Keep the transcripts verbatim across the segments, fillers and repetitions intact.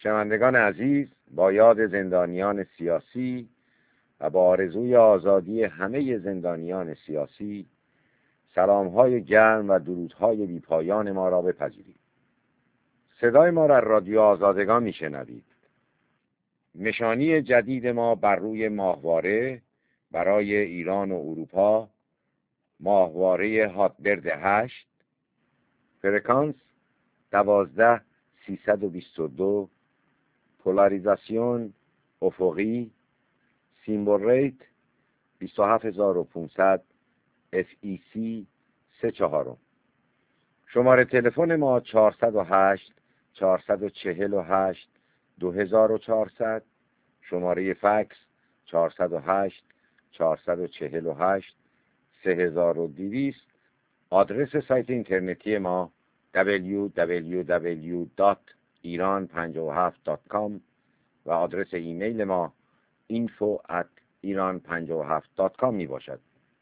شنوندگان عزیز، با یاد زندانیان سیاسی و با آرزوی آزادی همه زندانیان سیاسی، سلام‌های گرم و درودهای بی‌پایان ما را بپذیرید. صدای ما را رادیو آزادگان میشنوید. نشانی جدید ما بر روی ماهواره برای ایران و اروپا، ماهواره هاتبرد هشت، فرکانس دوازده سیصد و بیست و دو، پولاریزاسیون افقی، سیمبل ریت بیست و هفت هزار و پانصد، اف ای سی سه چهارم. شماره تلفن ما چهارصد و هشت چهارصد و چهل و هشت دو هزار و چهارصد، شماره فکس چهارصد و هشت چهارصد و چهل و هشت سه هزار و دویست. آدرس سایت اینترنتی ما دبلیو دبلیو دبلیو دات ایران پنجاه و هفت دات کام و آدرس ایمیل ما اینفو ات ایران پنجاه و هفت دات کام می باشد.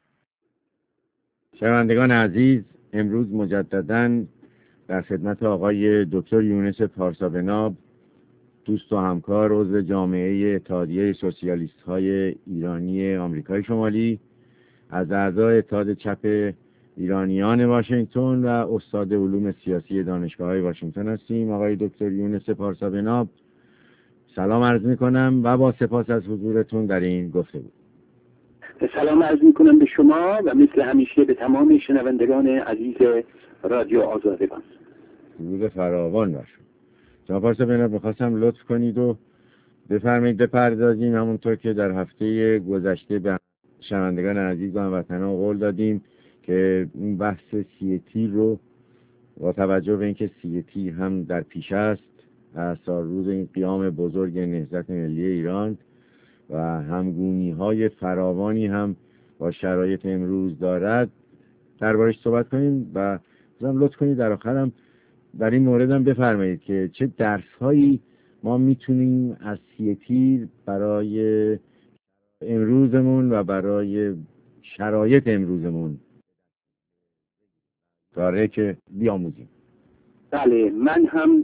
شنوندگان عزیز، امروز مجدداً در خدمت آقای دکتر یونس پارسابناب، دوست و همکار عضو جامعه اتحادیه سوسیالیست های ایرانی آمریکای شمالی، از اعضای اتحاد چپ ایرانیان واشنگتن و استاد علوم سیاسی دانشگاه های واشنگتن هستیم. آقای دکتر یونس پارسابناب، سلام عرض می کنم و با سپاس از حضورتون در این گفتگو. سلام عرض می کنم به شما و مثل همیشه به تمام شنوندگان عزیز رادیو آزادگان. درود فراوان بر شما. جناب پارسابناب، می‌خواستم لطف کنید و بفرمایید بپردازیم همونطور که در هفته گذشته به شنوندگان عزیز و هموطنان قول دادیم که این بحث سی تیر رو با توجه به اینکه سی تیر هم در پیش است از روز این قیام بزرگ نهضت ملی ایران و همگونی‌های فراوانی هم با شرایط امروز دارد دربارش صحبت کنیم و لازم لطف کنید در آخر هم در این مورد هم بفرمایید که چه درس‌هایی ما میتونیم از سی تیر برای امروزمون و برای شرایط امروزمون داره که بیاموزیم. بله، من هم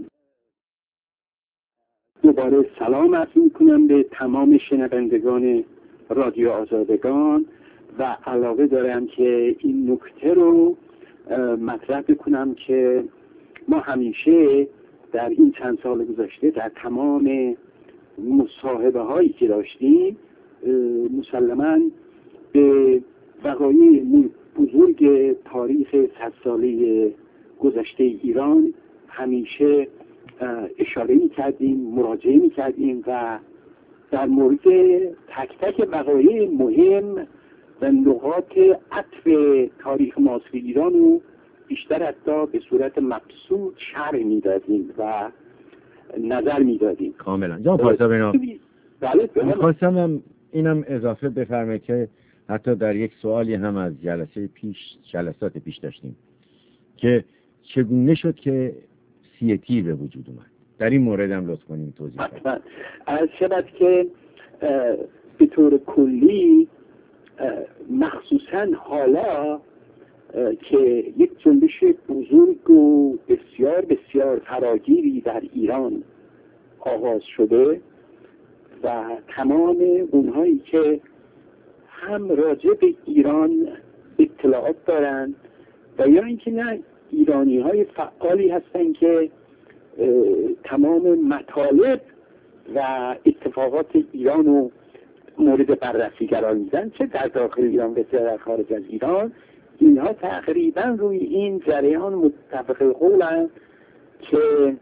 دوباره سلام عرض میکنم به تمام شنوندگان رادیو آزادگان و علاقه دارم که این نکته رو مطرح بکنم که ما همیشه در این چند سال گذشته در تمام مصاحبه هایی که داشتیم مسلماً به وقایع بزرگ تاریخ صد ساله گذشته ایران همیشه اشاره می کردیم، مراجعه می کردیم و در مورد تک تک وقایع مهم و نقاط عطف تاریخ معاصر ایران رو بیشتر حتی به صورت مبسوط شرح می دادیم و نظر می دادیم. کاملا. جناب پارسابناب، بله، می‌خواستم هم اینم اضافه بفرمایید که حتی در یک سوالی هم از جلسه پیش جلسات پیش داشتیم که چگونه شد که سی تیر به وجود اومد. در این مورد هم لطف کنیم توضیح بدید. از شبت که به طور کلی مخصوصا حالا که یک جنبش بزرگ و بسیار بسیار فراگیری در ایران آغاز شده و تمام اونهایی که هم راجع به ایران اطلاعات دارن و یا اینکه نه ایرانی های فعالی هستن که تمام مطالب و اتفاقات ایران رو مورد بررسی قرار میدن، چه در داخل ایران و چه در خارج از ایران، اینها تقریبا روی این جریان متفق قولن که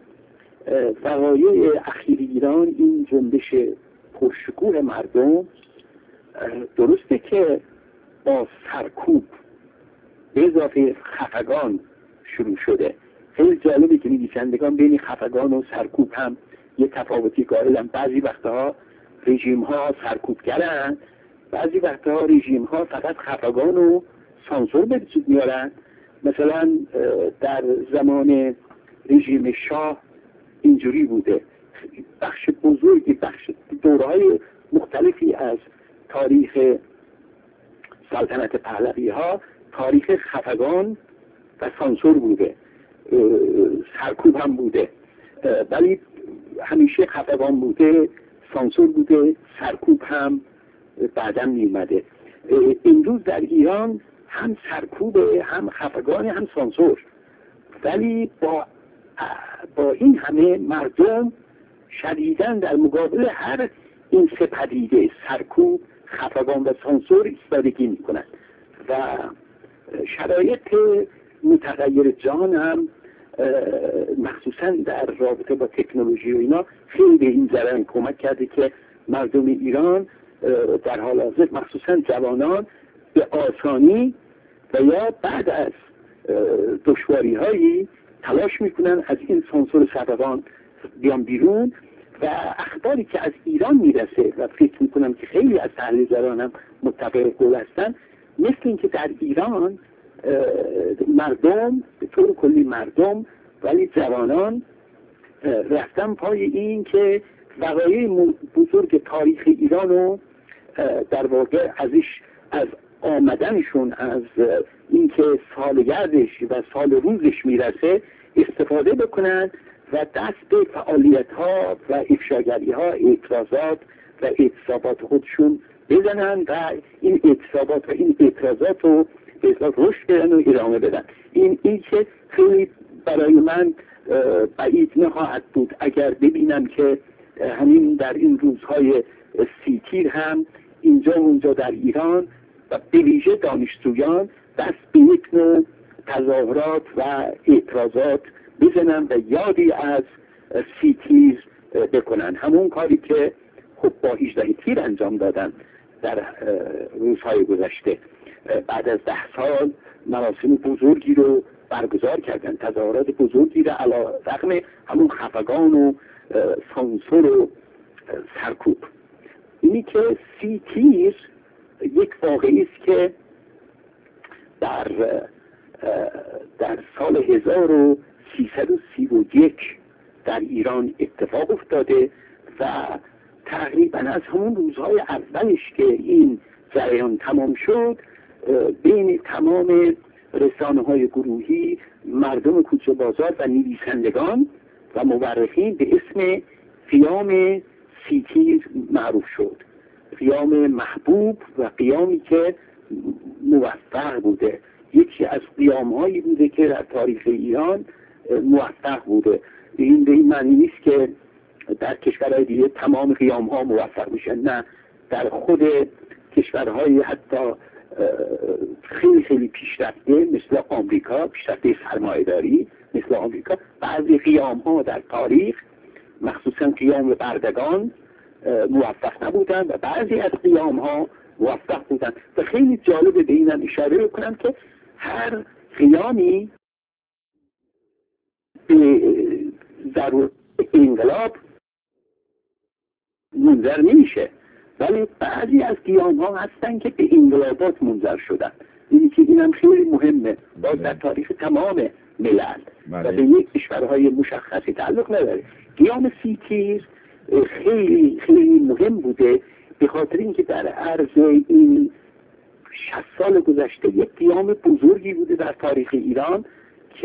وقایع اخیر ایران، این جنبش پرشکوه مردم، درسته که با سرکوب به اضافه خفگان شروع شده. خیلی جالبه که نویسندگان بین خفگان و سرکوب هم یه تفاوتی قائلن. بعضی وقتها رژیم ها سرکوب کردن، بعضی وقتها رژیم ها فقط خفگان و سانسور به وجود میارن. مثلا در زمان رژیم شاه اینجوری بوده. بخش بزرگی، بخش دورهای مختلفی از تاریخ سلطنت پهلوی ها تاریخ خفگان و سانسور بوده، سرکوب هم بوده. ولی همیشه خفقان بوده، سانسور بوده، سرکوب هم بعدا میومده. امروز در ایران هم سرکوبه، هم خفقان، هم سانسور، ولی با با این همه مردم شدیداً در مقابل هر این سه پدیده، سرکوب، خفقان و سانسور، ایستادگی میکنند و شرایط متغیر جهان هم مخصوصاً در رابطه با تکنولوژی و اینا خیلی به این ضرر کمک کرده که مردم ایران در حال حاضر مخصوصاً جوانان به آسانی و یا بعد از دشواری هایی تلاش میکنن از این سانسور خفقان بیان بیرون و اخباری که از ایران میرسه و فکر میکنم که خیلی از تحلیلگران هم متفق قول هستن، مثل اینکه در ایران مردم به طور کلی مردم ولی جوانان رفتن پای این که وقایع بزرگ تاریخ ایران رو در واقع ازش از آمدنشون از اینکه سالگردش و سال روزش میرسه استفاده بکنن و دست به فعالیت ها و افشاگری ها، اعتراضات و اعتصابات خودشون بزنن و این اعتصابات و این اعتراضات رو به اصلاح رشد بدن و ادامه بدن. این این که خیلی برای من بعید نخواهد بود اگر ببینم که همین در این روزهای سی تیر هم اینجا اونجا در ایران و به ویژه دانشجویان دست به یک نوع تظاهرات و اعتراضات بزنن و یادی از سی تیر بکنن، همون کاری که خب با هجده تیر انجام دادن در روزهای گذشته. بعد از ده سال مراسم بزرگی رو برگزار کردن، تظاهرات بزرگی رو علی رغم همون خفقان و سانسور و سرکوب. اینی که سی تیر یک واقعی است که در در سال هزار و سیصد و سی و یک در ایران اتفاق افتاده و تقریبا از همون روزهای اولش که این جریان تمام شد بین تمام رسانه های گروهی، مردم کوچه بازار و نویسندگان و مورخین به اسم قیام سی تیر معروف شد. قیام محبوب و قیامی که موفق بوده، یکی از قیام هایی بوده که در تاریخ ایران موفق بوده. این به این معنی نیست که در کشورهای دیگه تمام قیام ها موفق میشن، نه، در خود کشورهای حتی خیلی خیلی پیشرفته مثل آمریکا، پیشرفته سرمایه‌داری مثل آمریکا، بعضی قیام ها در تاریخ مخصوصا قیام بردگان موفق نبودن و بعضی از قیام ها موفق بودن. و خیلی جالبه به اینم اشاره بکنم که هر قیامی به ضرورت انقلاب منجر نمیشه، ولی بعضی از قیام ها هستن که به انقلابات منجر شدن. اینی که اینم خیلی مهمه باز در تاریخ تمام ملل و به یک کشورهای مشخصی تعلق نداره. قیام سی تیر خیلی خیلی مهم بوده به خاطر اینکه در عرض این شصت سال گذشته یک قیام بزرگی بوده در تاریخ ایران که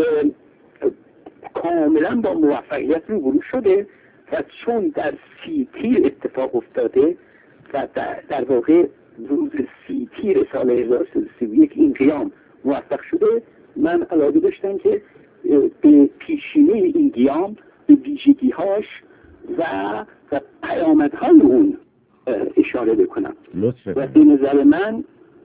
کاملا با موفقیت روبرو شده و چون در سی تیر اتفاق افتاده و در, در واقع روز سی تیر سال هزار و سیصد و سی و یک این قیام موفق شده، من علاقه داشتم که به پیشینه این قیام، به ویژگی‌هاش و و پیامدهای اون اشاره بکنم. و به نظر من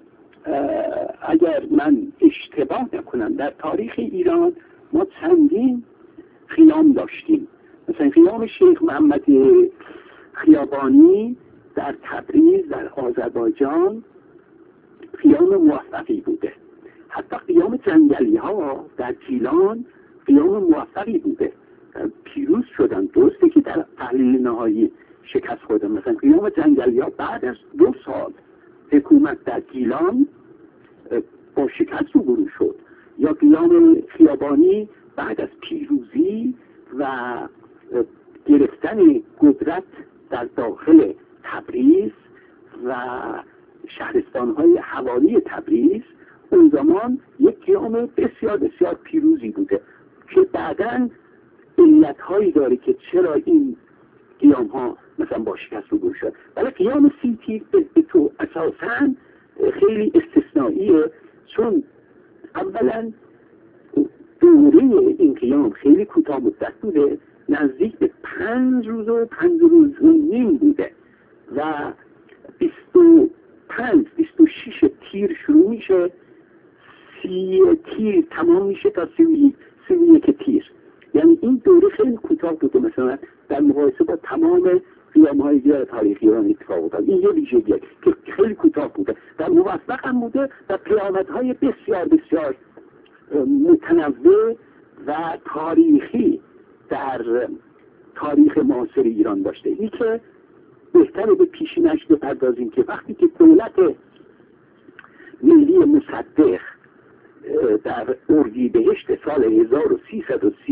اگر من اشتباه نکنم در تاریخ ایران ما چندین قیام داشتیم. مثلا قیام شیخ محمد خیابانی در تبریز در آذربایجان قیام موفقی بوده. حتی قیام جنگلی ها در گیلان قیام موفقی بوده، پیروز شدن. درسته که در تحلیل نهایی شکست خوردن. مثلا قیام جنگلی ها بعد از دو سال حکومت در گیلان با شکست روبرو شد، یا قیام خیابانی بعد از پیروزی و گرفتن قدرت در داخل تبریز و شهرستان‌های حوالی تبریز اون زمان یک قیام بسیار بسیار پیروزی بوده که بعداً به علت هایی داره که چرا این قیام ها مثلا با شکست روبرو شد. ولی قیام سی تیر به تو اساساً خیلی استثنائیه، چون اولا دوره این قیام خیلی کوتاه مدت بوده، نزدیک به پنج روز و پنج روز و نیم بوده و بیست و پنج بیست و شش تیر شروع میشه، سی تیر تمام میشه تا سی و یک تیر. یعنی این دوره خیلی کوتاه بوده مثلا در مقایسه با تمام قیام‌های دیگر تاریخی ایران اتفاق افتاد. این یه ویژگیه که خیلی کوتاه بوده و موفق هم بوده و پیامدهای بسیار بسیار متنوع و تاریخی در تاریخ معاصر ایران داشته. این که بهتره به پیشینش بپردازیم که وقتی که دولت ملی مصدق در اردیبهشت سال هزار و سیصد و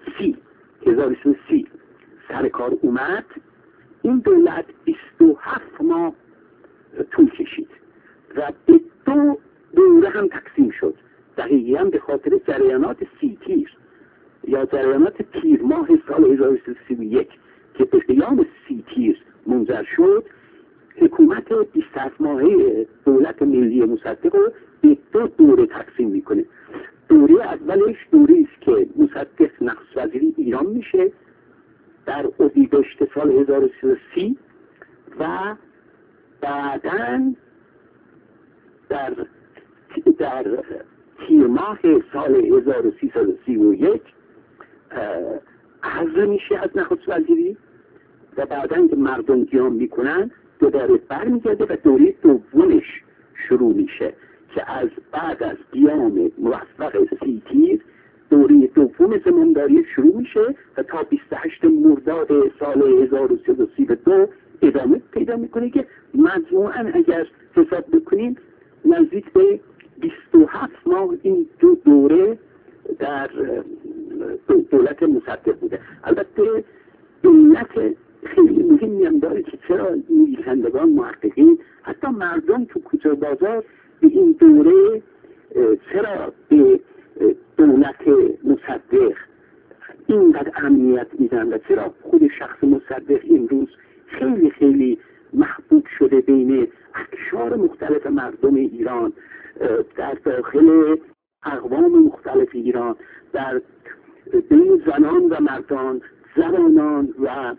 سی سر کار اومد، این دولت بیست و هفت ماه طول کشید و به دو دوره هم تقسیم شد، دقیقاً به خاطر جریانات سی تیر یا جریانات تیر ماه سال هزار و سیصد و سی و یک که به قیام سی تیر منجر شد. حکومت بیست و هفت ماهه دولت ملی مصدق رو به دو دوره تقسیم میکنه. دوره اولش دوره است که مصدق نخست وزیری ایران میشه در اردیبهشت سال هزار و سیصد و سی و بعداً در در تیر ماه سال هزار و سیصد و سی و یک حذف میشه از نخست وزیری و بعداً که مردم قیام میکنن دوباره برمیگرده و دوره دومش شروع میشه که از بعد از قیام موفق سی تیر دوره دوم زمانداری شروع میشه و تا بیست و هشت مرداد سال هزار و سیصد و سی و دو ادامه پیدا میکنه که مجموعاً اگر حساب بکنیم نزدیک به بیست و هفت ماه این دو دوره در دولت مصدق بوده. البته علت خیلی مهمی هم داره که چرا نویسندگان، محققین، حتی مردم تو کوچه بازار به این دوره چرا به دولت مصدق اینقدر اهمیت میدن و چرا خود شخص مصدق امروز خیلی خیلی محبوب شده بین اقشار مختلف مردم ایران، در داخل اقوام مختلف ایران، در بین زنان و مردان، زنان و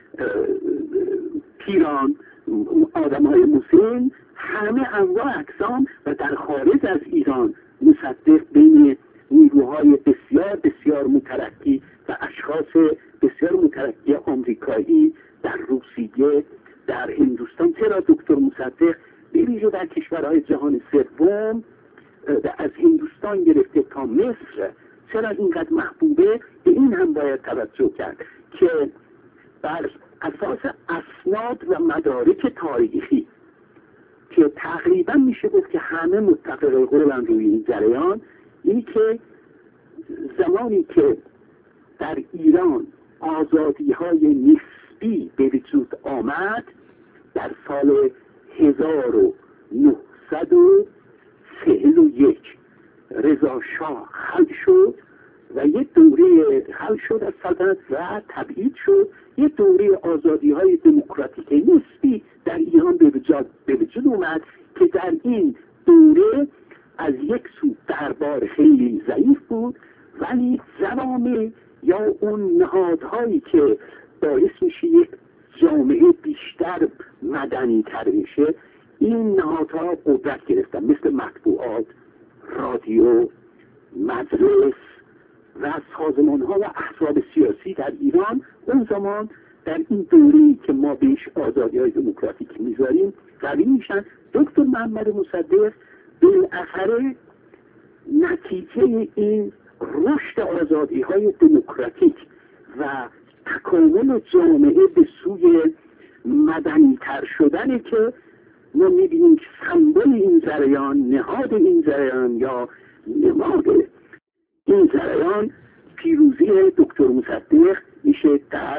پیران، آدم های مسن، همه انواع اقسام و در خارج از ایران مصدق بین نیروهای بسیار بسیار مترقی و اشخاص بسیار مترقی آمریکایی در روسیه، در هندوستان، چرا دکتر مصدق به ویژه در کشورهای جهان سوم از هندوستان گرفته تا مصر چرا اینقدر محبوبه، به این هم باید توجه کرد که بر اساس اسناد و مدارک تاریخی که تقریبا میشه گفت که همه متفق قولن روی این جریان، اینی که زمانی که در ایران آزادی های نسبی به وجود آمد در سال هزار و نهصد و چهل و یک رضا شاه حل شد و یه دوره حل شد از سلطنت و تبعید شد، یه دوره آزادی های دموکراتیک نسبی در ایران به وجود, به وجود اومد که در این دوره از یک سو دربار خیلی ضعیف بود، ولی زمامه یا اون نهادهایی که باعث میشه یک جامعه بیشتر مدنی تر بشه، این نهادها قدرت گرفتن، مثل مطبوعات، رادیو، مجلس و سازمان ها و احزاب سیاسی در ایران. اون زمان در این دوره‌ای که ما بهش آزادی های دموکراتیک میذاریم قوی میشن. دکتر محمد مصدق بالاخره نتیجه این رشد آزادی های دموکراتیک و تکامل جامعه به سوی مدنی تر شدنه که ما میبینیم که سمبل این جریان، نهاد این جریان یا نماد این جریان پیروزی دکتر مصدق میشه در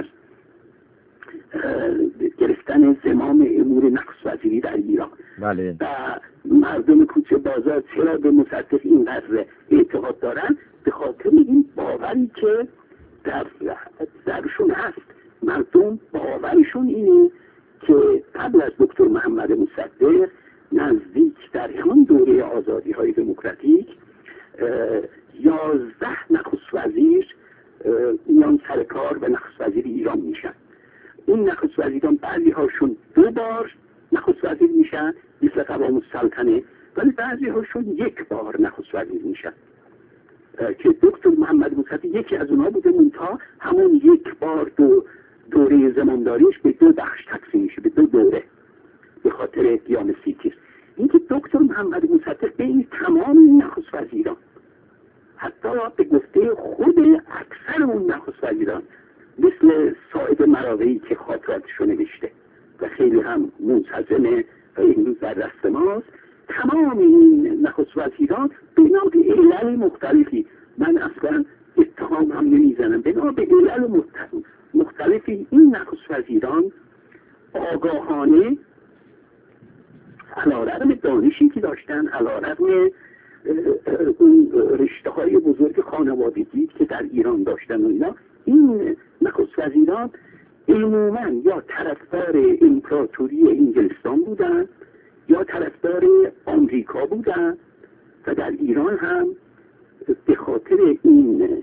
گرفتن زمام امور نخست وزیری در ایران. بله. و مردم کوچه بازار چرا به مصدق اینقدر اعتقاد دارن؟ به خاطر این باوری که در درشون هست. مردم باورشون اینه که قبل از دکتر محمد مصدق نزدیک در همون دوره آزادی های دموکراتیک یازده نخست وزیر میان سر کار به نخست وزیر ایران میشن. این نخست وزیران بعضی هاشون دو بار نخست وزیر میشن مثل قوام السلطنه، ولی بعضی هاشون یک بار نخست وزیر میشن که دکتر محمد مصدق یکی از اونها بوده. منتها همون یک بار دو دوره زمانداریش به دو بخش تقسیم میشه، به دو دوره، به خاطر قیام سیتیز. اینکه دکتر محمد مصدق بین تمام این نخست وزیران، حتی به گفته خود اکثر اون نخست وزیران مثل ساعد مراغه‌ای که خاطراتشو نوشته و خیلی هم منسجمه و امروز در دست ماست، تمام این نخست وزیران بنا به علل مختلفی، من اصلا اتهام هم نمیزنم، بنا به علل مختلفی این نخست وزیران آگاهانه علیرغم دانشی که داشتن، علیرغم اون رشته های بزرگ خانوادگی که در ایران داشتن و اینا، این نخست وزیران عموما یا طرفدار امپراتوری انگلستان بودن یا طرفدار آمریکا بودن و در ایران هم به خاطر این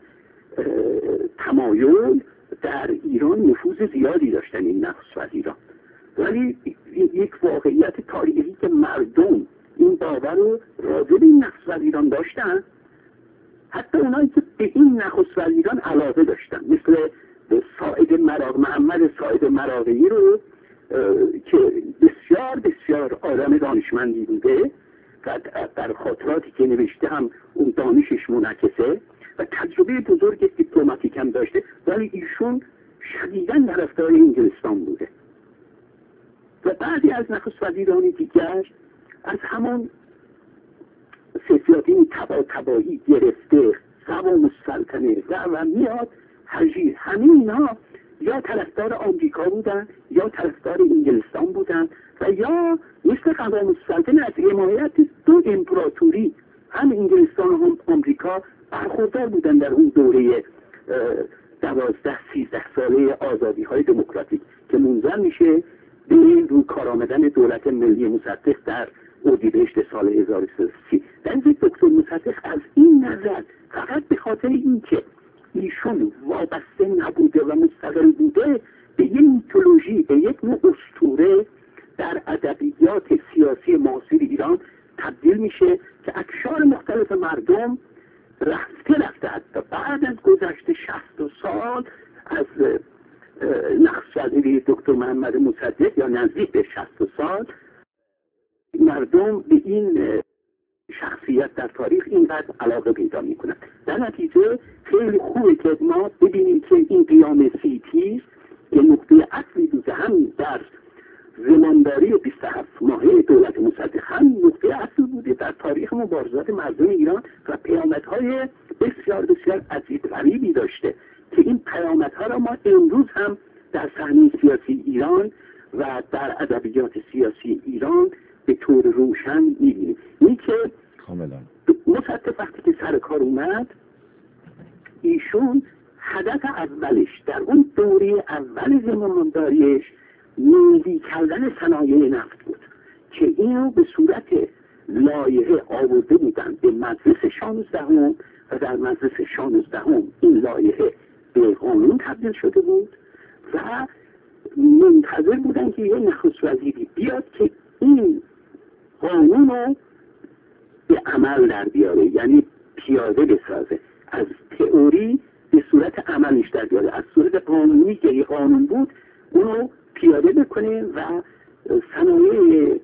تمایل در ایران نفوذ زیادی داشتن این نخست وزیران. ولی یک واقعیت تاریخی که مردم این باور رو راجع به این نخست وزیران داشتن، حتی اونایی که به این نخست وزیران علاقه داشتن، مثل ساعد مراغ محمد ساعد مراغه‌ای رو که بسیار بسیار آدم دانشمندی بوده و در خاطراتی که نوشته هم اون دانشش منعکسه و تجربه بزرگ دیپلماتیک هم داشته، ولی ایشون شدیداً طرفدار انگلستان بوده. و بعضی از نخست وزیران دیگر از همان سیاسیون تبا تبایی گرفته، قوام السلطنه و و میاد هجیر، همه اینا یا طرفدار آمریکا بودن یا طرفدار انگلستان بودن و یا مثل قوام السلطنه از حمایت دو امپراتوری هم انگلستان و هم آمریکا برخوردار بودن در اون دوره دوازده سیزده ساله آزادی های دموکراتیک که منجر میشه به رو کار آمدن دولت ملی مصدق در اردیبهشت سال هزار و سیصد و سی. در دکتر مصدق از این نظر فقط به خاطر اینکه ایشون وابسته نبوده و مستقل بوده به یک میتولوژی، به یک نوع اسطوره در ادبیات سیاسی معاصر ایران تبدیل میشه که اکثر مختلف مردم رفته رفته حتی بعد از گذشت شصت سال از نخست وزیری دکتر محمد مصدق یا نزدیک به شصت سال مردم به این شخصیت در تاریخ اینقدر علاقه پیدا میکنند. در نتیجه خیلی خوبه که ما ببینیم که این قیام سیتیز که نقطه اصلی بوده هم در زمانداری بیست و هفت ماهه دولت مصدق، هم نقطه اصلی بوده در تاریخ مبارزات مردم ایران و پیامدهای بسیار بسیار عجیب غریبی داشته که این پیامدها را ما امروز هم در صحنه سیاسی ایران و در ادبیات سیاسی ایران به طور روشن می‌بینیم. این که کاملا مصدق وقتی که سر کار اومد، ایشون هدف اولش در اون دوره اول زمانداریش ملی کردن صنایع نفت بود که اینو به صورت لایحه آورده بودن به مجلس شانزدهم و در مجلس شانزدهم این لایحه به قانون تبدیل شده بود و منتظر بودن که یه نخست وزیری بیاد که این قانون رو به عمل در بیاره، یعنی پیاده بسازه، از تئوری به صورت عملش در بیاره، از صورت قانونی که یه قانون بود اونو پیاده بکنه و صنایع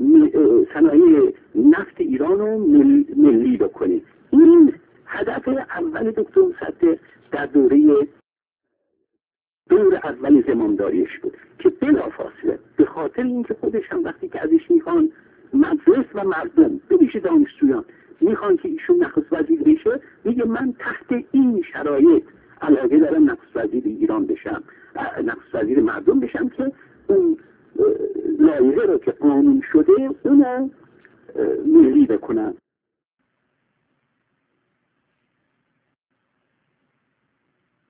صنایع نفت ایران رو مل، ملی بکنه. این هدف اول دکتر مصدق در دوره دور اول زمانداریش بود که بلافاصله به خاطر اینکه خودش هم وقتی که ازش میخوان مجلس و مردم ببیشه دانشجویان میخوان که ایشون نخست وزیر بشه، میگه من تحت این شرایط علاقه دارم نخست وزیر ایران بشم، نخست وزیر مردم بشم که اون لایحه رو که قانون شده اونو ملی بکنم.